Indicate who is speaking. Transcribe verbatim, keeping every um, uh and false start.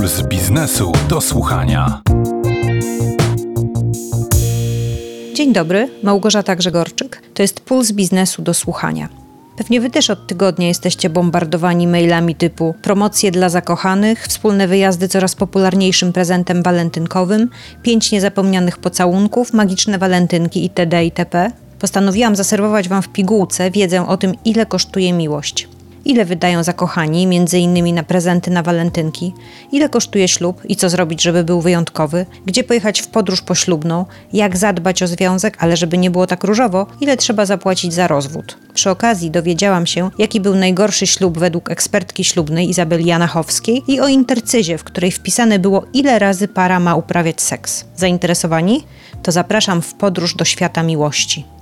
Speaker 1: Puls biznesu do słuchania.
Speaker 2: Dzień dobry, Małgorzata Grzegorczyk. To jest Puls biznesu do słuchania. Pewnie wy też od tygodnia jesteście bombardowani mailami typu promocje dla zakochanych, wspólne wyjazdy coraz popularniejszym prezentem walentynkowym, pięć niezapomnianych pocałunków, magiczne walentynki itd. itp. Postanowiłam zaserwować wam w pigułce wiedzę o tym, ile kosztuje miłość. Ile wydają zakochani, między innymi na prezenty na walentynki, ile kosztuje ślub i co zrobić, żeby był wyjątkowy, gdzie pojechać w podróż poślubną, jak zadbać o związek, ale żeby nie było tak różowo, ile trzeba zapłacić za rozwód. Przy okazji dowiedziałam się, jaki był najgorszy ślub według ekspertki ślubnej Izabeli Janachowskiej i o intercyzie, w której wpisane było, ile razy para ma uprawiać seks. Zainteresowani? To zapraszam w podróż do świata miłości.